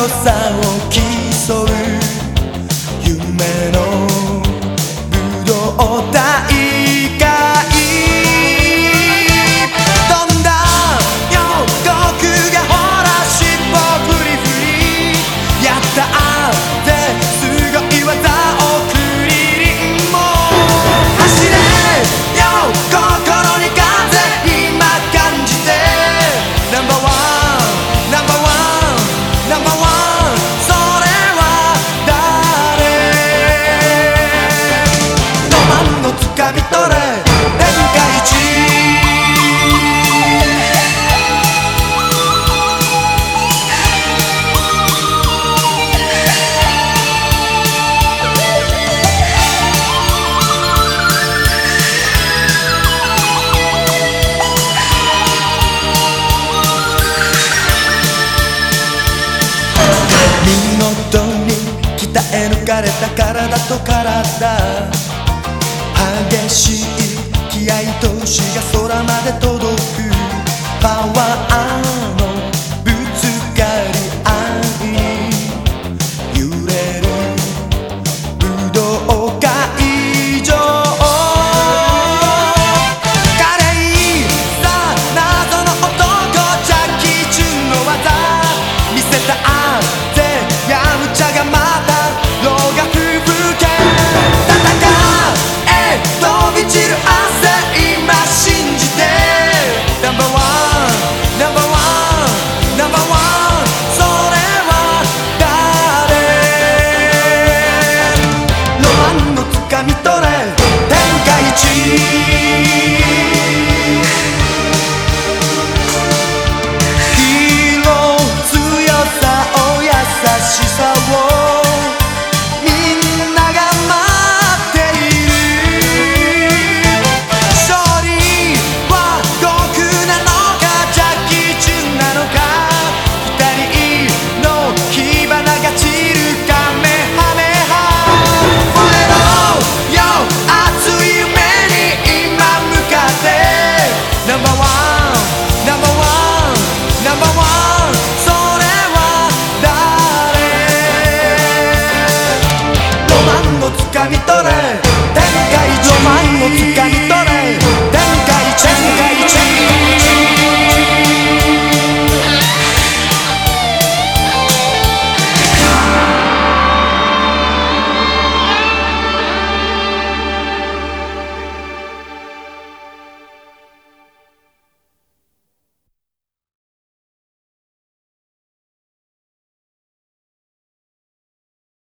さを競う夢の武道大会、どんだ予告がほら尻尾フリフリやったってすごい技をクリリンも走れよ心に風今感じてナンバーワンナンバーワンナンバーワンそれは誰ロマンのつかみ取れ天下一見事に鍛え抜かれた体と体、激しい気合としが空まで届くパワー